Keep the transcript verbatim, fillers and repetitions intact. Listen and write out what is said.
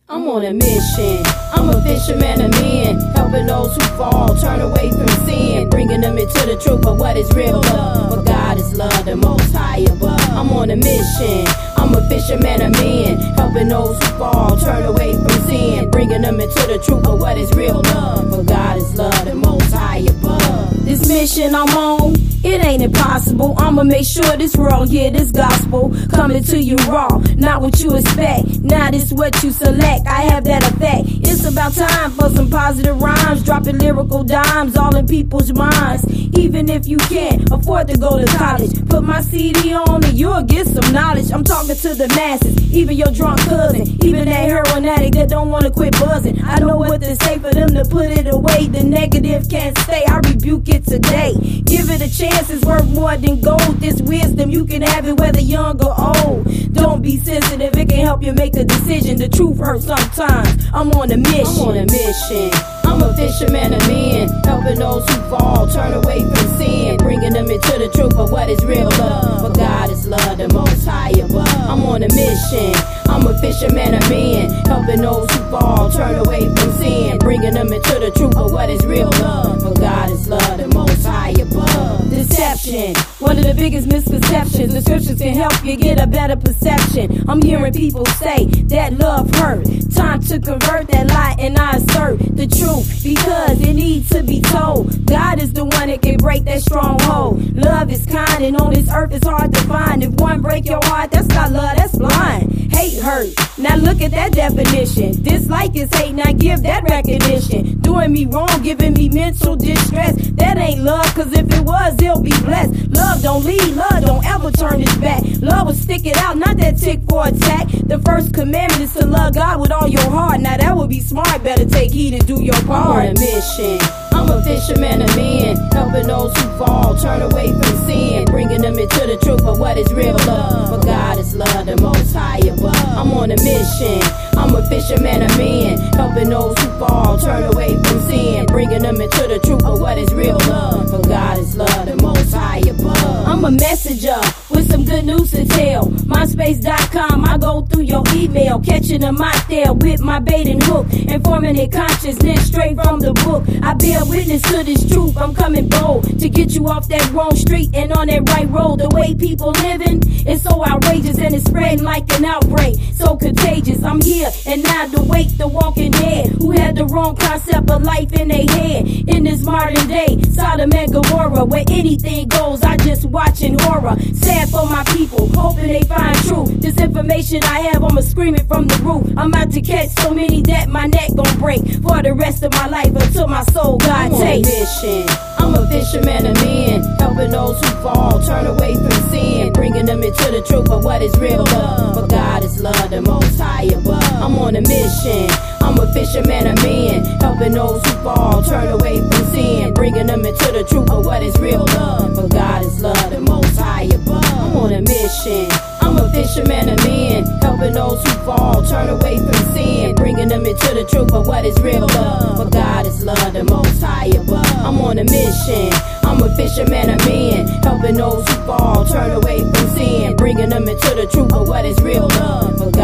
I'm on a mission. I'm a fisherman of men, helping those who fall, turn away from sin, bringing them into the truth of what is real love. For God is love, the most high above. I'm on a mission. I'm a fisherman of men, helping those who fall, turn away from sin, bringing them into the truth of what is real love. For God is love, the most high above. This mission I'm on, it ain't impossible. I'ma make sure this world hear this gospel coming to you raw, not what you expect. Now this what you select. I have that effect. It's about time for some positive rhymes, dropping lyrical dimes all in people's minds. Even if you can't afford to go to college, put my C D on and you'll get some knowledge. I'm talking to the masses, even your drunk cousin, even that heroin addict that don't wanna quit buzzing. I know what to say for them to put it away. The negative can't stay. I rebuke it today. Give it a chance. It's worth more than gold. This wisdom, you can have it whether young or old. Don't be sensitive, it can help you make a decision. The truth hurts sometimes. I'm on a mission. I'm on a mission. I'm a fisherman of men, helping those who fall, turn away from sin, bringing them into the truth of what is real love. For God is love, the most high above. I'm on a mission. I'm a fisherman of men, helping those who fall, turn away from sin, bringing them into the truth of what is real love. For God is love, the most high above. Deception, one of the biggest misconceptions. The scriptures can help you get a better perception. I'm hearing people say that love hurt. Time to convert that lie and I assert the truth because it needs to be told. God is the one that can break that stronghold. Love is kind and on this earth it's hard to find. If one break your heart, that's not love, that's blind. Hate hurt. Now look at that definition. Dislike is hate, now give that recognition. Doing me wrong, giving me mental distress. That ain't love, cause if it was, they'll be blessed. Love don't leave, love don't ever turn its back. Love will stick it out, not that tick for attack. The first commandment is to love God with all your heart. Now that would be smart, better take heed and do your part. I'm on a mission. I'm a fisherman of men, helping those who fall, turn away from sin, bringing them into the truth of what is real love. For God is love, the most high above. I'm on a mission. I'm a fisherman of men, helping those who fall, turn away from sin, bringing them into the truth of what is real love. For God is love, the most high above. I'm a messenger with some good news to tell. MySpace dot com, I go through your email, catching them out there with my bait and hook, informing their consciousness straight from the book. I bear witness to this truth, I'm coming bold to get you off that wrong street and on that right road. The way people living is so outrageous and it's spreading like an outbreak, so contagious. I'm here and now to wake the walking dead who had the wrong concept of life in their head. In this modern day, Sodom and Gomorrah, where anything goes, I just watching horror. Sad for my people, hoping they find truth. This information I have, I'ma scream it from the roof. I'm out to catch so many that my neck gon' break for the rest of my life until my soul God takes. I'm on a mission. I'm a fisherman of men, helping those who fall, turn away from sin, bringing them into the truth of what is real love. For God is love, the most high above. I'm on a mission. I'm a fisherman of men, helping those who fall, turn away from sin, bringing them into the truth of what is real love. For God is love, the most high above. I'm on a mission. I'm a fisherman of men, helping those who fall, turn away from sin, bringing them into the truth of what is real love. For God is love, the most high above. I'm on a mission. I'm a fisherman of men, helping those who fall, turn away from sin, bringing them into the truth of what is real love. For